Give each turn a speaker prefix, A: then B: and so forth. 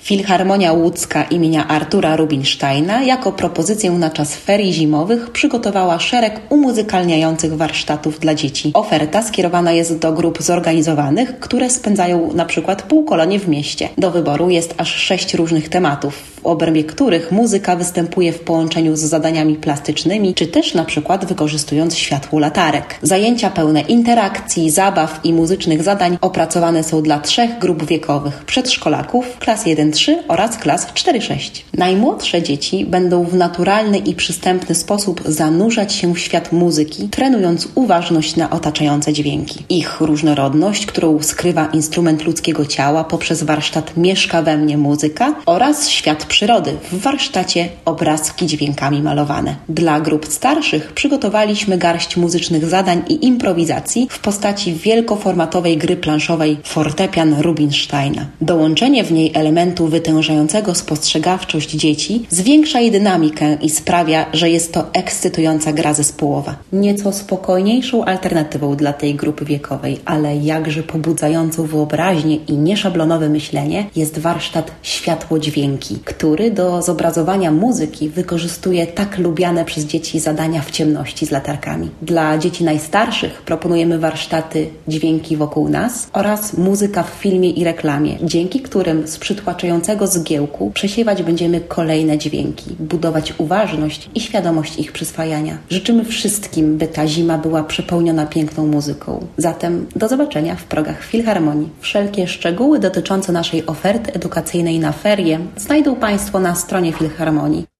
A: Filharmonia Łódzka imienia Artura Rubinsteina jako propozycję na czas ferii zimowych przygotowała szereg umuzykalniających warsztatów dla dzieci. Oferta skierowana jest do grup zorganizowanych, które spędzają na przykład półkolonie w mieście. Do wyboru jest aż 6 różnych tematów, w obrębie których muzyka występuje w połączeniu z zadaniami plastycznymi, czy też na przykład wykorzystując światło latarek. Zajęcia pełne interakcji, zabaw i muzycznych zadań opracowane są dla 3 grup wiekowych: przedszkolaków, klas 1-3 oraz klas 4-6. Najmłodsze dzieci będą w naturalny i przystępny sposób zanurzać się w świat muzyki, trenując uważność na otaczające dźwięki. Ich różnorodność, którą skrywa instrument ludzkiego ciała poprzez warsztat Mieszka we mnie muzyka oraz świat przyrody w warsztacie Obrazki dźwiękami malowane. Dla grup starszych przygotowaliśmy garść muzycznych zadań i improwizacji w postaci wielkoformatowej gry planszowej Fortepian Rubinsteina. Dołączenie w niej elementu wytężającego spostrzegawczość dzieci zwiększa jej dynamikę i sprawia, że jest to ekscytująca gra zespołowa. Nieco spokojniejszą alternatywą dla tej grupy wiekowej, ale jakże pobudzającą wyobraźnię i nieszablonowe myślenie jest warsztat Światło-dźwięki, który do zobrazowania muzyki wykorzystuje tak lubiane przez dzieci zadania w ciemności z latarkami. Dla dzieci najstarszych proponujemy warsztaty Dźwięki wokół nas oraz Muzyka w filmie i reklamie, dzięki którym z przytłaczającego zgiełku przesiewać będziemy kolejne dźwięki, budować uważność i świadomość ich przyswajania. Życzymy wszystkim, by ta zima była przepełniona piękną muzyką. Zatem do zobaczenia w progach Filharmonii. Wszelkie szczegóły dotyczące naszej oferty edukacyjnej na ferie znajdą Państwo na stronie Filharmonii.